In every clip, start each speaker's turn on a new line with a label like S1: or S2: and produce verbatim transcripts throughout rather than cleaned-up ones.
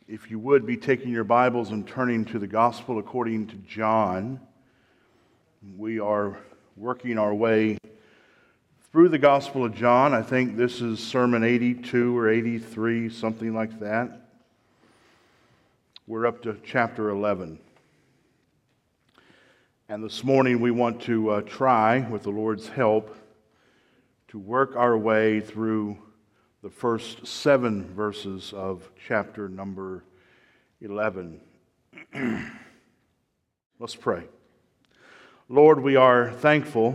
S1: If you would be taking your Bibles and turning to the Gospel according to John, we are working our way through the Gospel of John. I think this is Sermon eighty-two or eighty-three, something like that. We're up to chapter eleven. And this morning we want to uh, try, with the Lord's help, to work our way through the first seven verses of chapter number eleven. Let's pray. Lord, we are thankful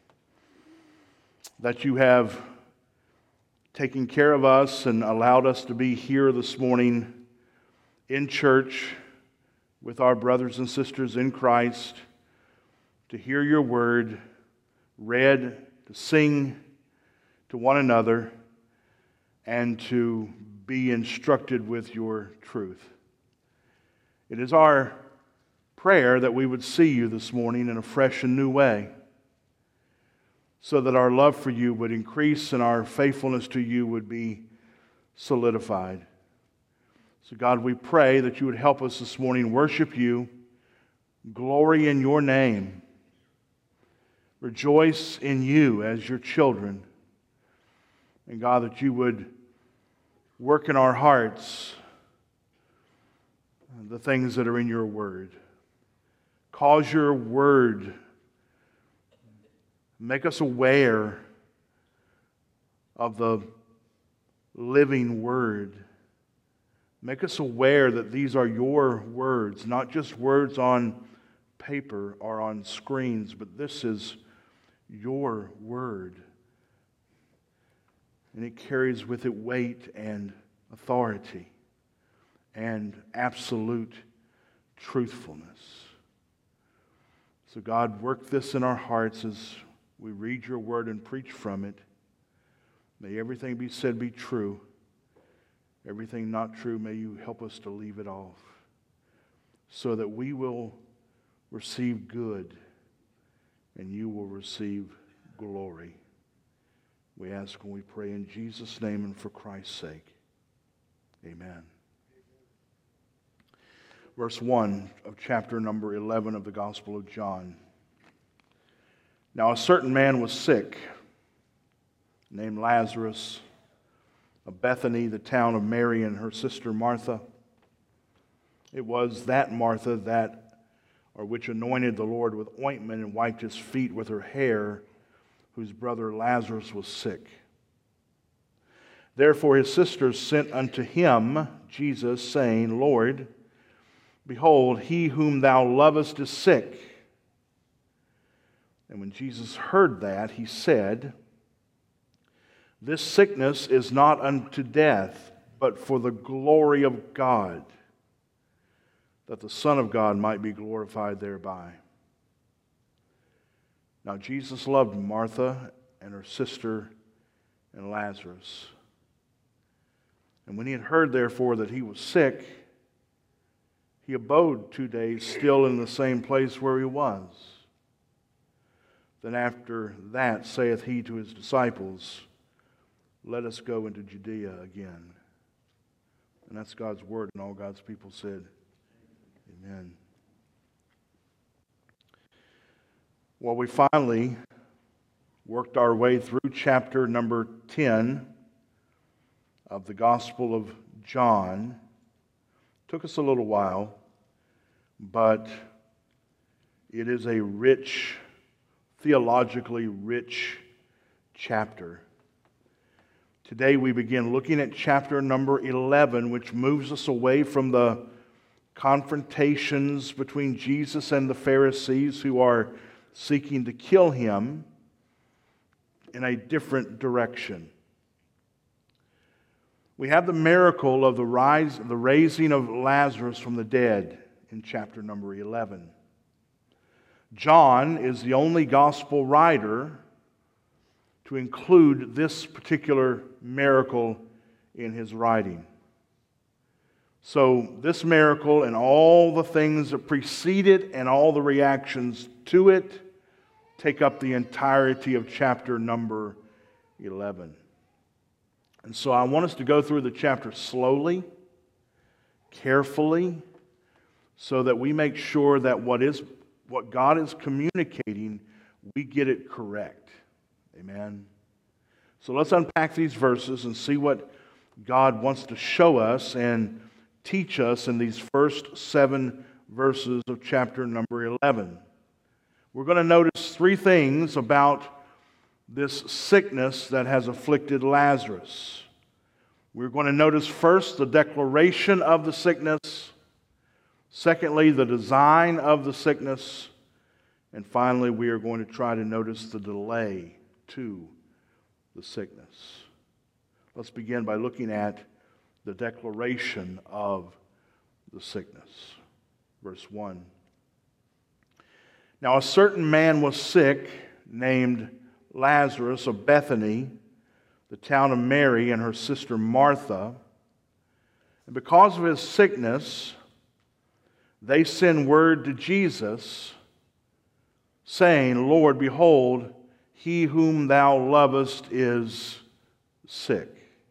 S1: that you have taken care of us and allowed us to be here this morning in church with our brothers and sisters in Christ, to hear your word read, to sing to one another, and to be instructed with your truth. It is our prayer that we would see you this morning in a fresh and new way, so that our love for you would increase and our faithfulness to you would be solidified. So God, we pray that you would help us this morning worship you, glory in your name, rejoice in you as your children. And God, that you would work in our hearts the things that are in your word. Cause your word, make us aware of the living word. Make us aware that these are your words, not just words on paper or on screens, but this is your word. And it carries with it weight and authority and absolute truthfulness. So God, work this in our hearts as we read your word and preach from it. May everything be said be true. Everything not true, may you help us to leave it off, so that we will receive good and you will receive glory. We ask and we pray in Jesus' name and for Christ's sake. Amen. Verse one of chapter number eleven of the Gospel of John. Now a certain man was sick, named Lazarus, of Bethany, the town of Mary and her sister Martha. It was that Martha that, or which anointed the Lord with ointment and wiped his feet with her hair, whose brother Lazarus was sick. Therefore his sisters sent unto him, Jesus, saying, Lord, behold, he whom thou lovest is sick. And when Jesus heard that, he said, This sickness is not unto death, but for the glory of God, that the Son of God might be glorified thereby. Now Jesus loved Martha and her sister and Lazarus. And when he had heard, therefore, that he was sick, he abode two days still in the same place where he was. Then after that saith he to his disciples, Let us go into Judea again. And that's God's word, and all God's people said, Amen. Well, we finally worked our way through chapter number ten of the Gospel of John. Took us a little while, but it is a rich, theologically rich chapter. Today we begin looking at chapter number eleven, which moves us away from the confrontations between Jesus and the Pharisees who are seeking to kill him, in a different direction. We have the miracle of the rise, the raising of Lazarus from the dead in chapter number eleven. John is the only gospel writer to include this particular miracle in his writing. So this miracle and all the things that precede it and all the reactions to it take up the entirety of chapter number eleven. And so I want us to go through the chapter slowly, carefully so that we make sure that what is what God is communicating, we get it correct. Amen. So let's unpack these verses and see what God wants to show us and teach us in these first seven verses of chapter number eleven. We're going to notice three things about this sickness that has afflicted Lazarus. We're going to notice first the declaration of the sickness, secondly, the design of the sickness, and finally, we are going to try to notice the delay to the sickness. Let's begin by looking at the declaration of the sickness. Verse one. Now a certain man was sick, named Lazarus of Bethany, the town of Mary and her sister Martha. And because of his sickness, they sent word to Jesus, saying, Lord, behold, he whom thou lovest is sick.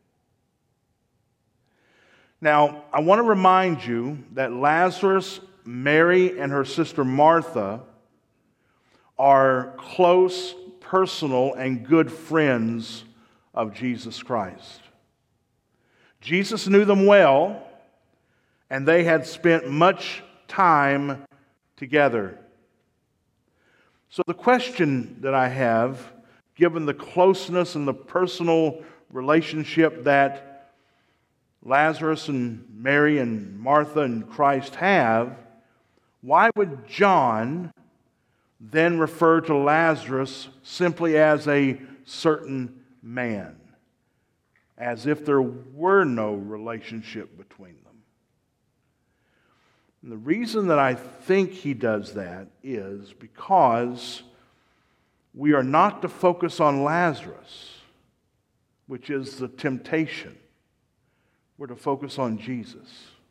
S1: Now, I want to remind you that Lazarus, Mary, and her sister Martha are close, personal, and good friends of Jesus Christ. Jesus knew them well, and they had spent much time together. So the question that I have, given the closeness and the personal relationship that Lazarus and Mary and Martha and Christ have, why would John then refer to Lazarus simply as a certain man, as if there were no relationship between them? And the reason that I think he does that is because we are not to focus on Lazarus, which is the temptation. We're to focus on Jesus.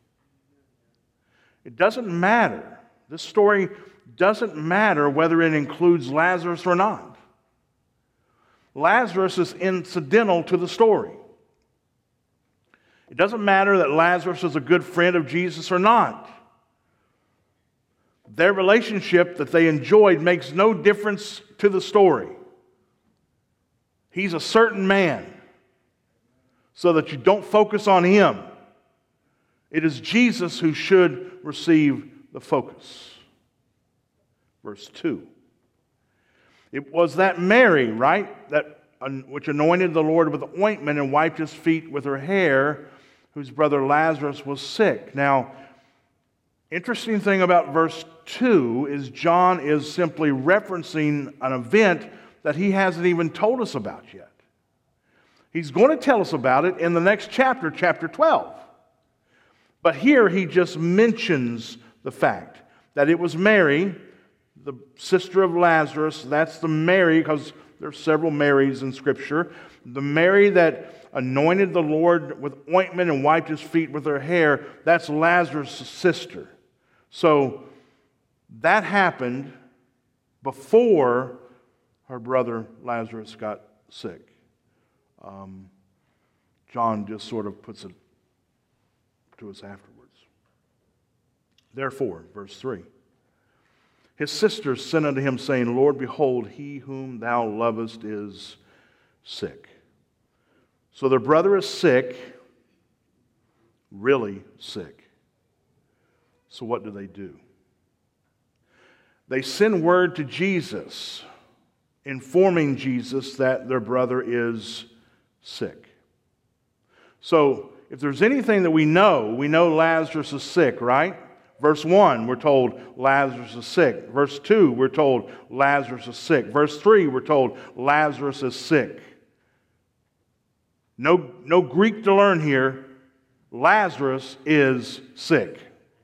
S1: It doesn't matter. This story doesn't matter whether it includes Lazarus or not. Lazarus is incidental to the story. It doesn't matter that Lazarus is a good friend of Jesus or not. Their relationship that they enjoyed makes no difference to the story. He's a certain man, so that you don't focus on him. It is Jesus who should receive the focus. Verse two. It was that Mary, right, that which anointed the Lord with ointment and wiped his feet with her hair, whose brother Lazarus was sick. Now, interesting thing about verse two is John is simply referencing an event that he hasn't even told us about yet. He's going to tell us about it in the next chapter, chapter twelve. But here he just mentions the fact that it was Mary, the sister of Lazarus. That's the Mary, because there are several Marys in Scripture. The Mary that anointed the Lord with ointment and wiped his feet with her hair, that's Lazarus' sister. So that happened before her brother Lazarus got sick. Um, John just sort of puts it to us afterwards. Therefore, verse three, his sisters sent unto him, saying, Lord, behold, he whom thou lovest is sick. So their brother is sick, really sick. So what do they do? They send word to Jesus, informing Jesus that their brother is sick. So if there's anything that we know, we know Lazarus is sick, right? Verse one, we're told Lazarus is sick. Verse two, we're told Lazarus is sick. Verse three, we're told Lazarus is sick. No, no Greek to learn here. Lazarus is sick.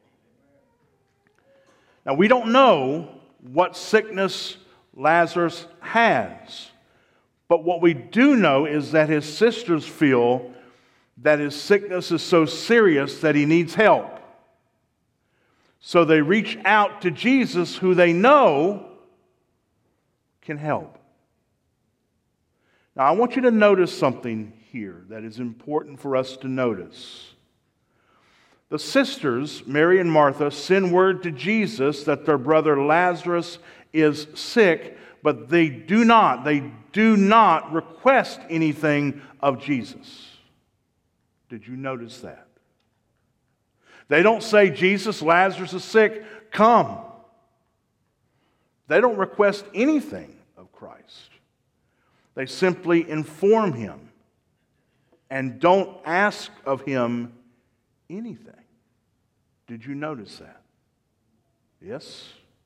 S1: Now, we don't know what sickness Lazarus has, but what we do know is that his sisters feel that his sickness is so serious that he needs help. So they reach out to Jesus, who they know can help. Now, I want you to notice something here that is important for us to notice. The sisters, Mary and Martha, send word to Jesus that their brother Lazarus is sick, but they do not, they do not request anything of Jesus. Did you notice that? They don't say, Jesus, Lazarus is sick, come. They don't request anything of Christ. They simply inform him and don't ask of him anything. Did you notice that? Yes?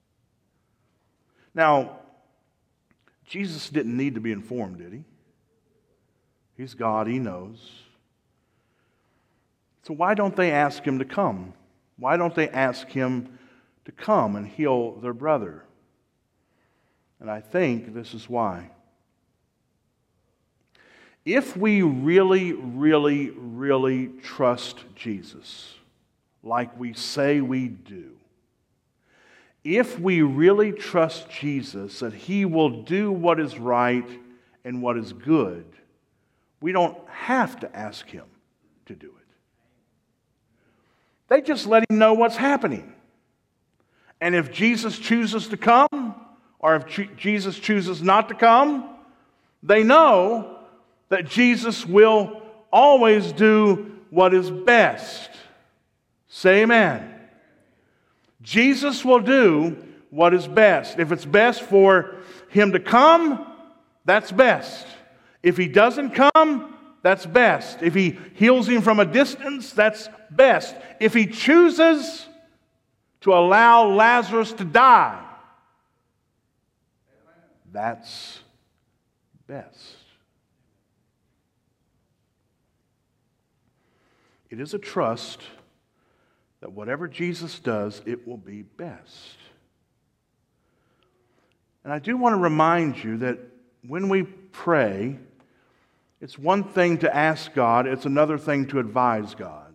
S1: Now, Jesus didn't need to be informed, did he? He's God, he knows. So why don't they ask him to come? Why don't they ask him to come and heal their brother? And I think this is why. If we really, really, really trust Jesus, like we say we do, if we really trust Jesus that he will do what is right and what is good, we don't have to ask him to do it. They just let him know what's happening. And if Jesus chooses to come, or if Jesus chooses not to come, they know that Jesus will always do what is best. Say amen. Jesus will do what is best. If it's best for him to come, that's best. If he doesn't come, that's best. If he heals him from a distance, that's best. If he chooses to allow Lazarus to die, that's best. It is a trust that whatever Jesus does, it will be best. And I do want to remind you that when we pray, it's one thing to ask God, it's another thing to advise God.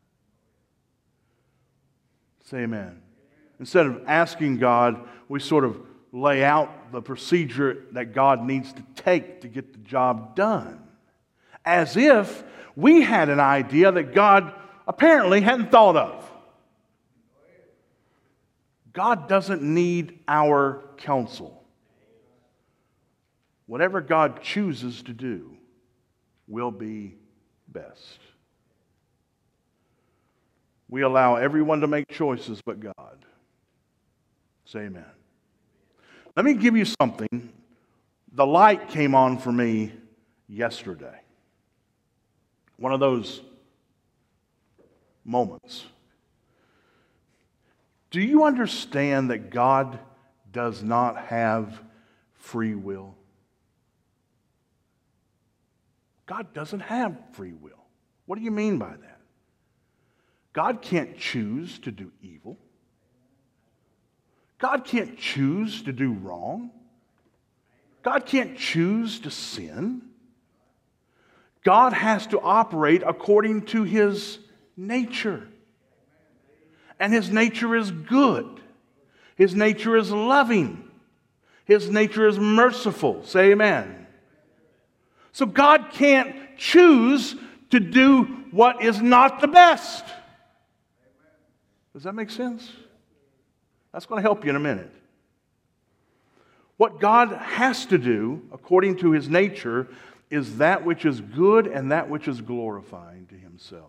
S1: Say amen. Instead of asking God, we sort of lay out the procedure that God needs to take to get the job done. As if we had an idea that God apparently hadn't thought of. God doesn't need our counsel. Whatever God chooses to do will be best. We allow everyone to make choices but God. Say amen. Let me give you something. The light came on for me yesterday. One of those moments. Do you understand that God does not have free will? God doesn't have free will. What do you mean by that? God can't choose to do evil. God can't choose to do wrong. God can't choose to sin. God has to operate according to his nature. And his nature is good. His nature is loving. His nature is merciful. Say amen. So God can't choose to do what is not the best. Does that make sense? That's going to help you in a minute. What God has to do, according to his nature, is that which is good and that which is glorifying to himself.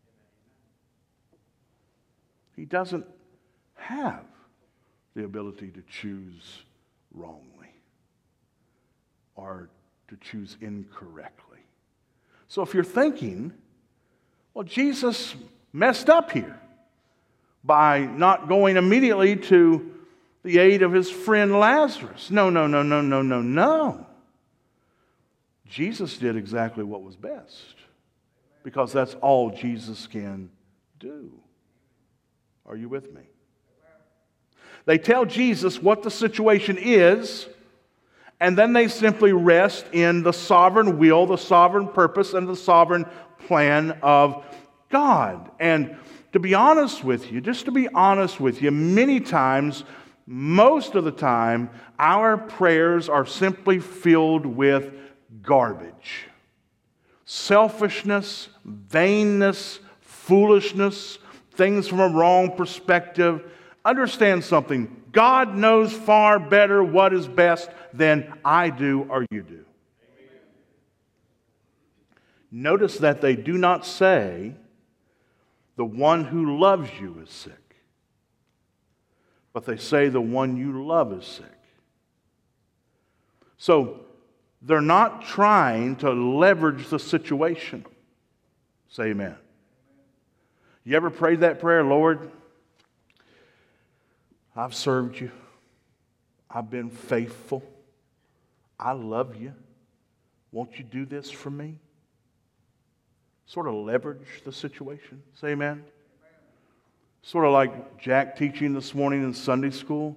S1: He doesn't have the ability to choose wrongly or to choose incorrectly. So if you're thinking, well, Jesus messed up here by not going immediately to the aid of his friend Lazarus. No, no, no, no, no, no, no. Jesus did exactly what was best because that's all Jesus can do. Are you with me? They tell Jesus what the situation is, and then they simply rest in the sovereign will, the sovereign purpose, and the sovereign plan of God. And to be honest with you, just to be honest with you, many times, most of the time, our prayers are simply filled with garbage. Selfishness, vainness, foolishness, things from a wrong perspective. Understand something. God knows far better what is best than I do or you do. Amen. Notice that they do not say, the one who loves you is sick, but they say the one you love is sick. So, they're not trying to leverage the situation. Say amen. You ever prayed that prayer, Lord, I've served you. I've been faithful. I love you. Won't you do this for me? Sort of leverage the situation. Say amen. Amen. Sort of like Jack teaching this morning in Sunday school.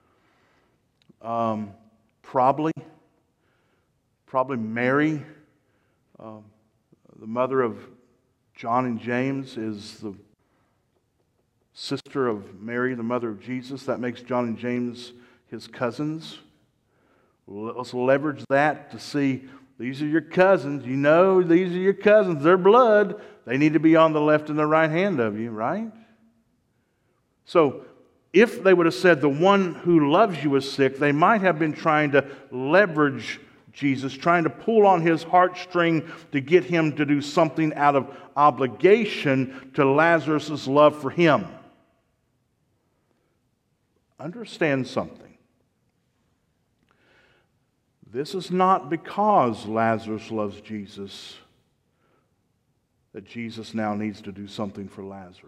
S1: Um, probably. Probably Mary, um, the mother of John and James, is the sister of Mary, the mother of Jesus. That makes John and James his cousins. Let's leverage that to see, these are your cousins. You know these are your cousins. They're blood. They need to be on the left and the right hand of you, right? So, if they would have said the one who loves you is sick, they might have been trying to leverage Jesus, trying to pull on his heartstring to get him to do something out of obligation to Lazarus' love for him. Understand something. This is not because Lazarus loves Jesus that Jesus now needs to do something for Lazarus.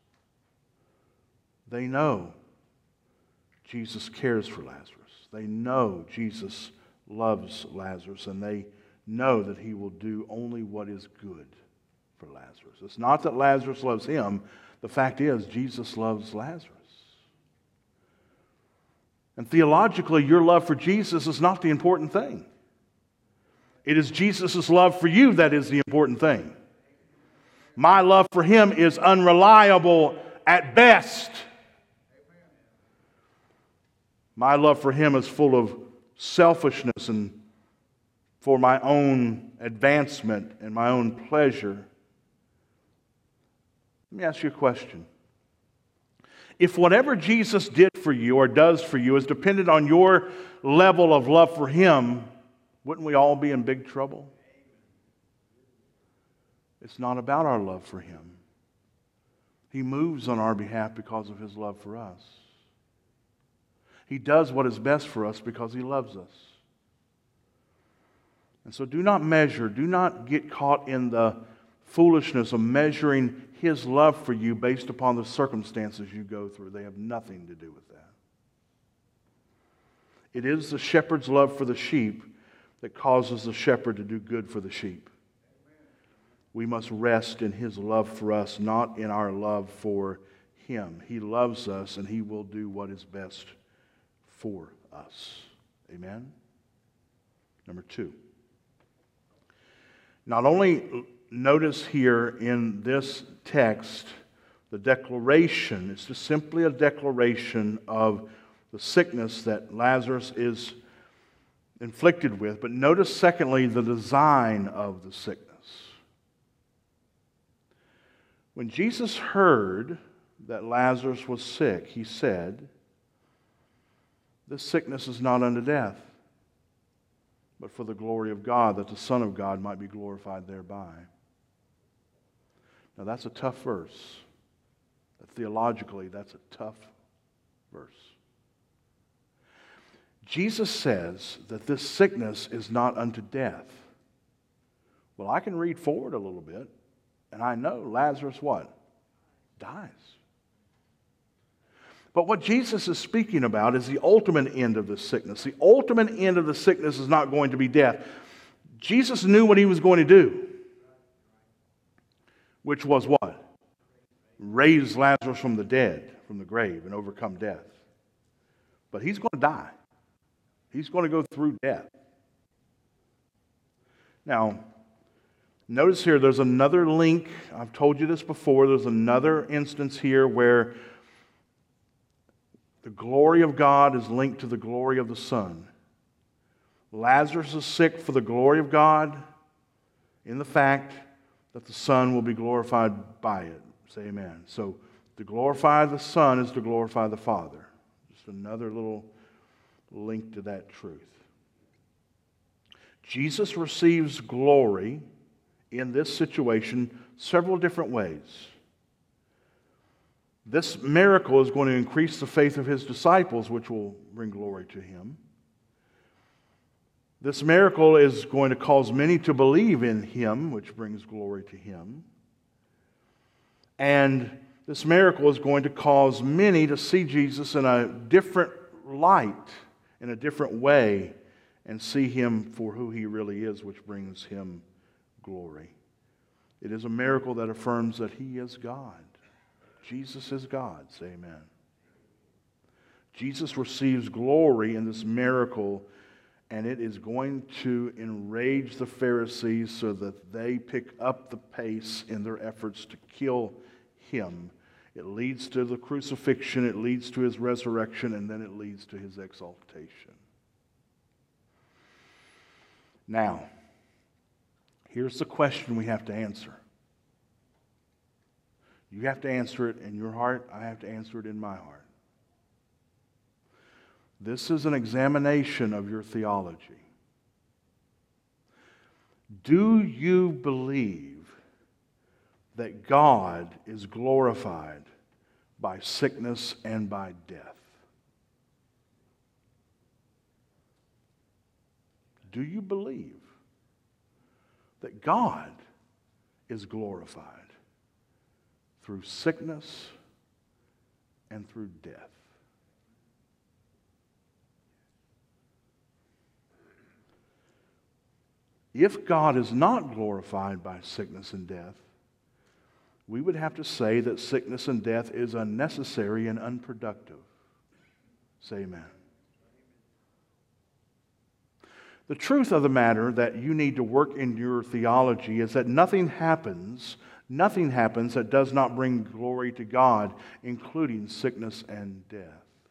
S1: They know Jesus cares for Lazarus. They know Jesus loves Lazarus, and they know that he will do only what is good for Lazarus. It's not that Lazarus loves him. The fact is, Jesus loves Lazarus. And theologically, your love for Jesus is not the important thing. It is Jesus' love for you that is the important thing. My love for him is unreliable at best. My love for him is full of selfishness and for my own advancement and my own pleasure. Let me ask you a question. If whatever Jesus did for you or does for you is dependent on your level of love for him, wouldn't we all be in big trouble? It's not about our love for him. He moves on our behalf because of his love for us. He does what is best for us because he loves us. And so do not measure, do not get caught in the foolishness of measuring his love for you based upon the circumstances you go through. They have nothing to do with that. It is the shepherd's love for the sheep that causes the shepherd to do good for the sheep. We must rest in his love for us, not in our love for him. He loves us, and he will do what is best for us. Amen? Number two. Not only notice here in this text the declaration, it's just simply a declaration of the sickness that Lazarus is inflicted with, but notice secondly the design of the sickness. When Jesus heard that Lazarus was sick, he said, "This sickness is not unto death, but for the glory of God, that the Son of God might be glorified thereby." Now that's a tough verse. Theologically, that's a tough verse. Jesus says that this sickness is not unto death. Well, I can read forward a little bit, and I know Lazarus what? Dies. But what Jesus is speaking about is the ultimate end of the sickness. The ultimate end of the sickness is not going to be death. Jesus knew what he was going to do, which was what? Raise Lazarus from the dead, from the grave, and overcome death. But he's going to die. He's going to go through death. Now, notice here, there's another link. I've told you this before. There's another instance here where the glory of God is linked to the glory of the Son. Lazarus is sick for the glory of God in the fact that the Son will be glorified by it. Say amen. So To glorify the Son is to glorify the Father. Just another little link to that truth. Jesus receives glory in this situation several different ways. This miracle is going to increase the faith of his disciples, which will bring glory to him. This miracle is going to cause many to believe in him, which brings glory to him. And this miracle is going to cause many to see Jesus in a different light, in a different way, and see him for who he really is, which brings him glory. It is a miracle that affirms that he is God. Jesus is God. Say amen. Jesus receives glory in this miracle, and it is going to enrage the Pharisees so that they pick up the pace in their efforts to kill him. It leads to the crucifixion, it leads to his resurrection, and then it leads to his exaltation. Now, here's the question we have to answer. You have to answer it in your heart. I have to answer it in my heart. This is an examination of your theology. Do you believe that God is glorified by sickness and by death? Do you believe that God is glorified through sickness and through death? If God is not glorified by sickness and death, we would have to say that sickness and death is unnecessary and unproductive. Say amen. The truth of the matter that you need to work in your theology is that nothing happens, nothing happens that does not bring glory to God, including sickness and death.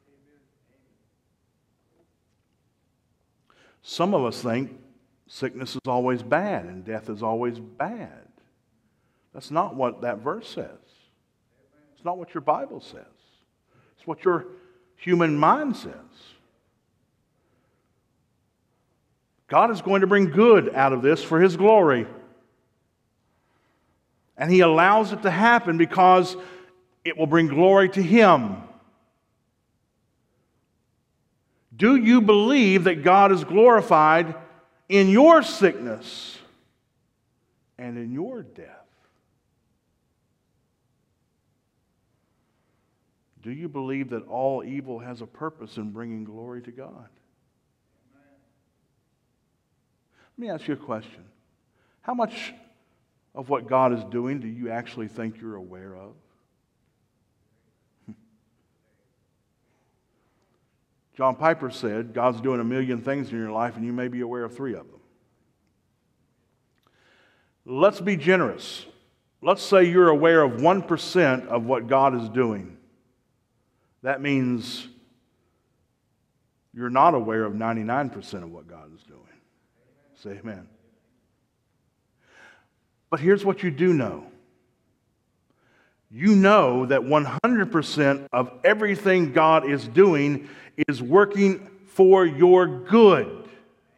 S1: Some of us think sickness is always bad and death is always bad. That's not what that verse says. It's not what your Bible says. It's what your human mind says. God is going to bring good out of this for his glory. And he allows it to happen because it will bring glory to him. Do you believe that God is glorified in your sickness and in your death? Do you believe that all evil has a purpose in bringing glory to God? Let me ask you a question. How much of what God is doing do you actually think you're aware of? John Piper said, God's doing a million things in your life and you may be aware of three of them. Let's be generous. Let's say you're aware of one percent of what God is doing. That means you're not aware of ninety-nine percent of what God is doing. Say amen. But here's what you do know. You know that one hundred percent of everything God is doing is working for your good.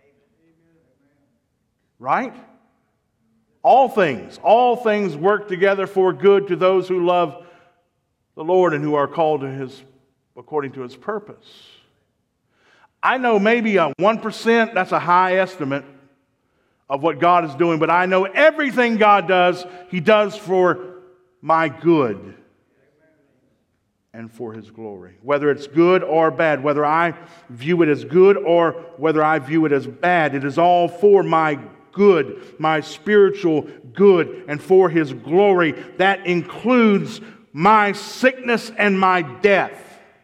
S1: Right? All things, all things work together for good to those who love the Lord and who are called to his, according to his purpose. I know maybe a one percent, that's a high estimate of what God is doing, but I know everything God does, he does for my good and for his glory. Whether it's good or bad, whether I view it as good or whether I view it as bad, it is all for my good, my spiritual good, and for his glory. That includes my sickness and my death.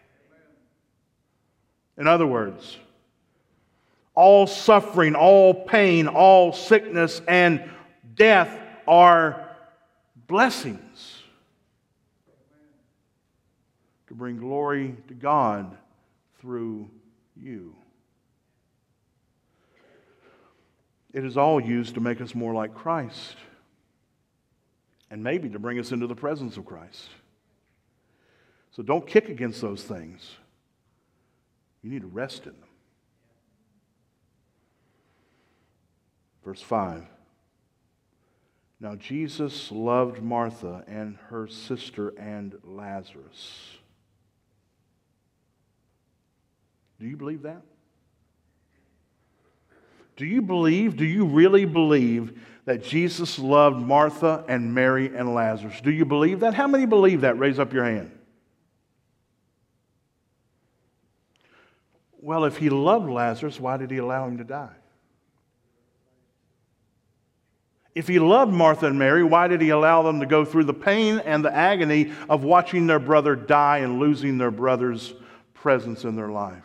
S1: In other words, all suffering, all pain, all sickness and death are blessings to bring glory to God through you. It is all used to make us more like Christ and maybe to bring us into the presence of Christ. So don't kick against those things. You need to rest in them. Verse five. Now Jesus loved Martha and her sister and Lazarus. Do you believe that? Do you believe, do you really believe that Jesus loved Martha and Mary and Lazarus? Do you believe that? How many believe that? Raise up your hand. Well, if he loved Lazarus, why did he allow him to die? If he loved Martha and Mary, why did he allow them to go through the pain and the agony of watching their brother die and losing their brother's presence in their life?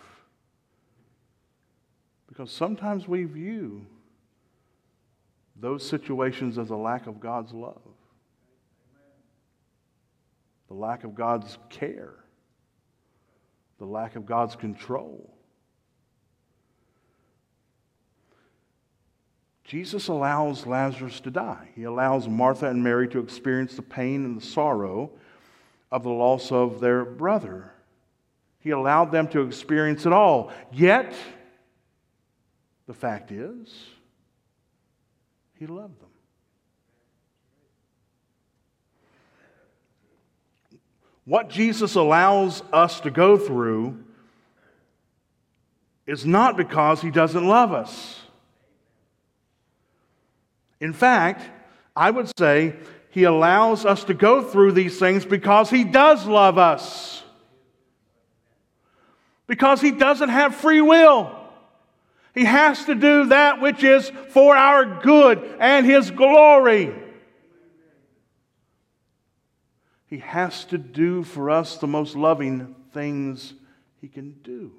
S1: Because sometimes we view those situations as a lack of God's love, the lack of God's care, the lack of God's control. Jesus allows Lazarus to die. He allows Martha and Mary to experience the pain and the sorrow of the loss of their brother. He allowed them to experience it all. Yet, the fact is, he loved them. What Jesus allows us to go through is not because he doesn't love us. In fact, I would say he allows us to go through these things because he does love us. Because he doesn't have free will. He has to do that which is for our good and his glory. He has to do for us the most loving things he can do.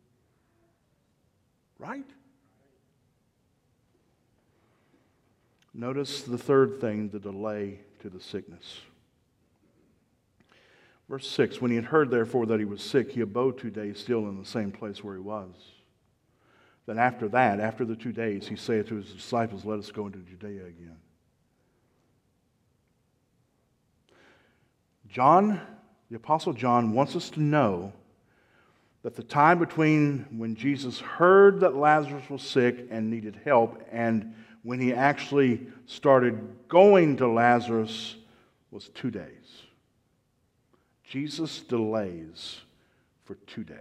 S1: Right? Notice the third thing, the delay to the sickness. Verse six, when he had heard therefore that he was sick, he abode two days still in the same place where he was. Then after that, after the two days, he saith to his disciples, let us go into Judea again. John, the Apostle John, wants us to know that the time between when Jesus heard that Lazarus was sick and needed help and when he actually started going to Lazarus was two days. Jesus delays for two days.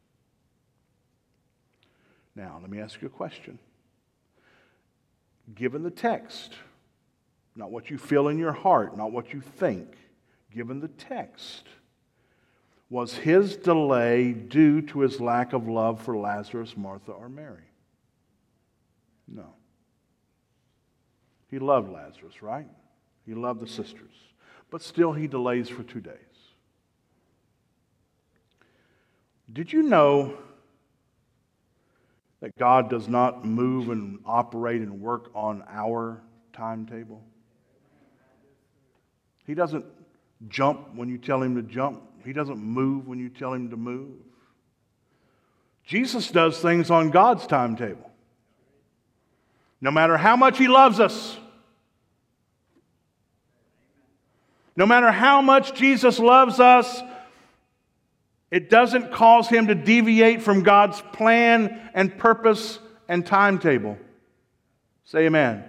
S1: Now, let me ask you a question. Given the text, not what you feel in your heart, not what you think, given the text, was his delay due to his lack of love for Lazarus, Martha, or Mary? No. He loved Lazarus, right? He loved the sisters. But still, he delays for two days. Did you know that God does not move and operate and work on our timetable? He doesn't jump when you tell him to jump. He doesn't move when you tell him to move. Jesus does things on God's timetable. No matter how much he loves us, no matter how much Jesus loves us, it doesn't cause him to deviate from God's plan and purpose and timetable. Say amen.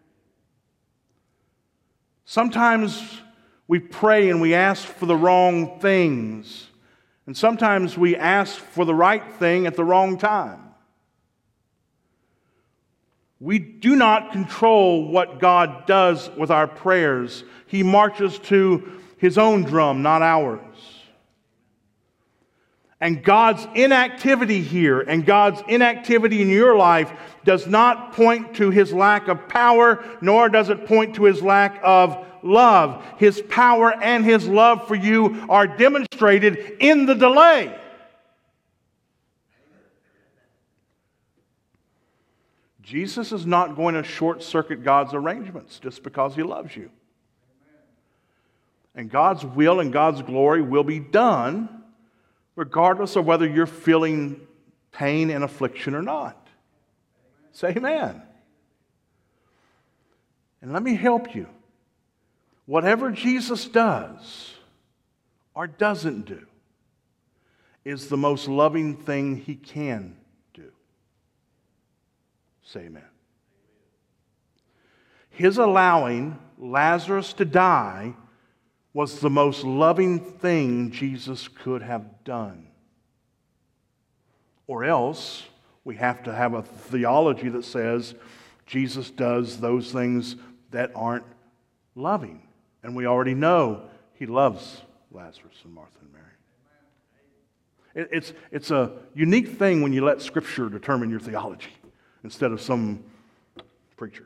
S1: Sometimes we pray and we ask for the wrong things. And sometimes we ask for the right thing at the wrong time. We do not control what God does with our prayers. He marches to his own drum, not ours. And God's inactivity here and God's inactivity in your life does not point to his lack of power, nor does it point to his lack of love. His power and his love for you are demonstrated in the delay. Jesus is not going to short-circuit God's arrangements just because he loves you. And God's will and God's glory will be done regardless of whether you're feeling pain and affliction or not. Say amen. And let me help you. Whatever Jesus does or doesn't do, is the most loving thing he can do. Say amen. His allowing Lazarus to die was the most loving thing Jesus could have done. Or else, we have to have a theology that says Jesus does those things that aren't loving. And we already know he loves Lazarus and Martha and Mary. It, it's, it's a unique thing when you let Scripture determine your theology instead of some preacher.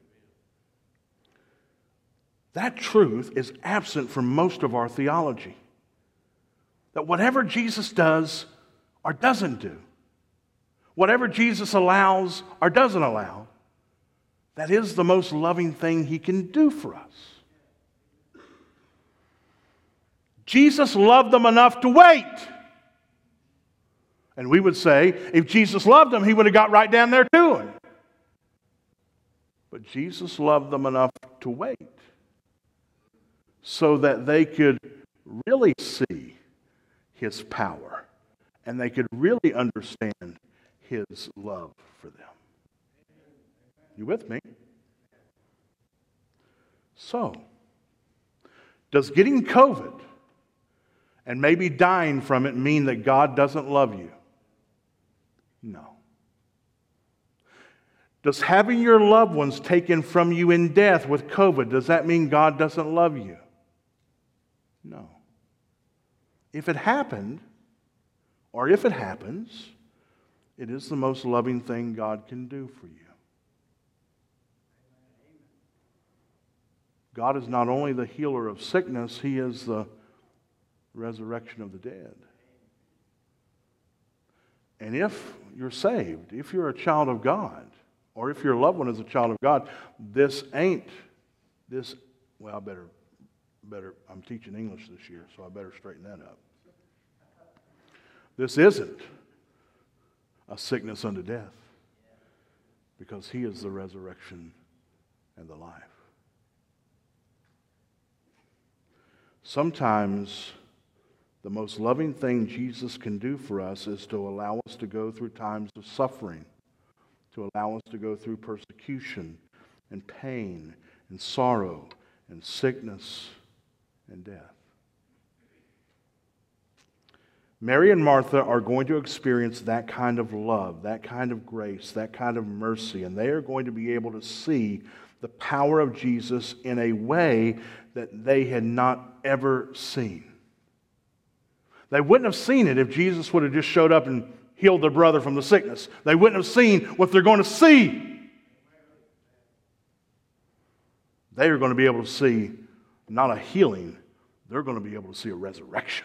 S1: That truth is absent from most of our theology. That whatever Jesus does or doesn't do, whatever Jesus allows or doesn't allow, that is the most loving thing he can do for us. Jesus loved them enough to wait. And we would say, if Jesus loved them, he would have got right down there to him. But Jesus loved them enough to wait so that they could really see his power and they could really understand his love for them. You with me? So, does getting COVID and maybe dying from it mean that God doesn't love you? No. Does having your loved ones taken from you in death with COVID, does that mean God doesn't love you? No. If it happened, or if it happens, it is the most loving thing God can do for you. God is not only the healer of sickness, he is the resurrection of the dead. And if you're saved, if you're a child of God, or if your loved one is a child of God, this ain't, this, well, I better, better, I'm teaching English this year, so I better straighten that up. This isn't a sickness unto death, because he is the resurrection and the life. Sometimes the most loving thing Jesus can do for us is to allow us to go through times of suffering, to allow us to go through persecution and pain and sorrow and sickness and death. Mary and Martha are going to experience that kind of love, that kind of grace, that kind of mercy, and they are going to be able to see the power of Jesus in a way that they had not ever seen. They wouldn't have seen it if Jesus would have just showed up and healed their brother from the sickness. They wouldn't have seen what they're going to see. They are going to be able to see not a healing, they're going to be able to see a resurrection.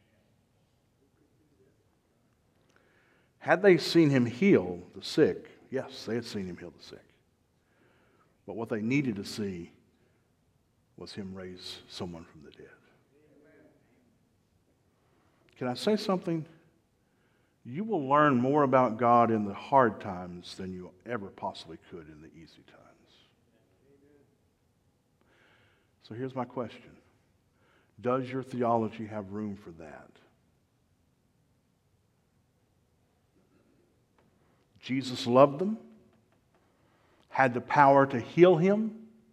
S1: Had they seen him heal the sick, yes, they had seen him heal the sick. But what they needed to see was him raise someone from the dead. Can I say something? You will learn more about God in the hard times than you ever possibly could in the easy times. So here's my question. Does your theology have room for that? Jesus loved them, had the power to heal him,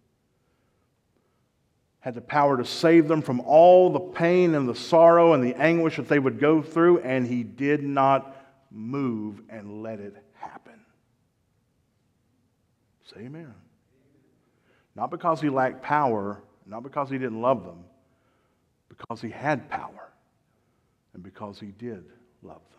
S1: had the power to save them from all the pain and the sorrow and the anguish that they would go through, and he did not move and let it happen. Say amen. Not because he lacked power, not because he didn't love them, because he had power and because he did love them.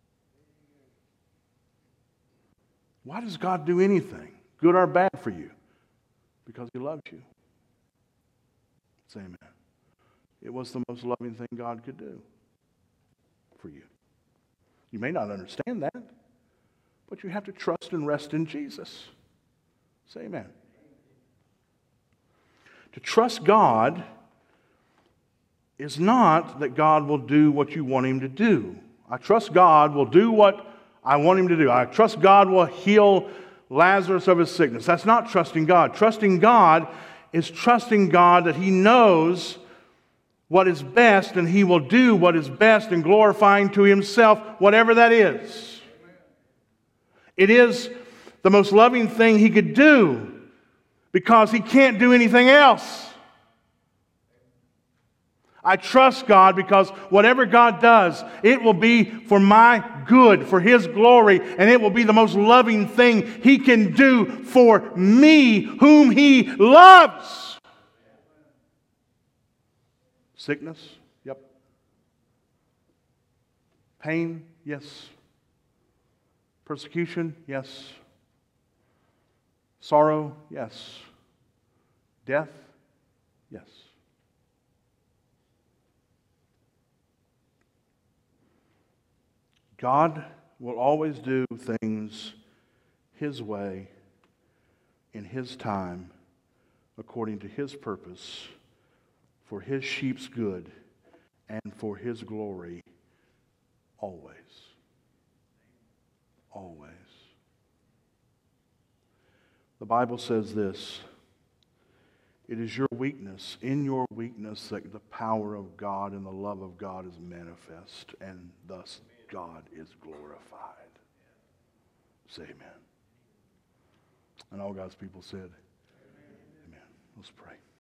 S1: Why does God do anything, good or bad, for you? Because he loves you. Say amen. It was the most loving thing God could do for you. You may not understand that, but you have to trust and rest in Jesus. Say amen. To trust God is not that God will do what you want him to do. I trust God will do what I want him to do. I trust God will heal Lazarus of his sickness. That's not trusting God. Trusting God is trusting God that he knows what is best, and He will do what is best and glorifying to Himself, whatever that is. It is the most loving thing He could do because He can't do anything else. I trust God because whatever God does, it will be for my good, for His glory, and it will be the most loving thing He can do for me, whom He loves. Sickness? Yep. Pain? Yes. Persecution? Yes. Sorrow? Yes. Death? Yes. God will always do things His way, in His time, according to His purpose, for His sheep's good and for His glory, always. Always. The Bible says this: it is your weakness, in your weakness, that the power of God and the love of God is manifest, and thus God is glorified. Say amen. And all God's people said, amen. Let's pray.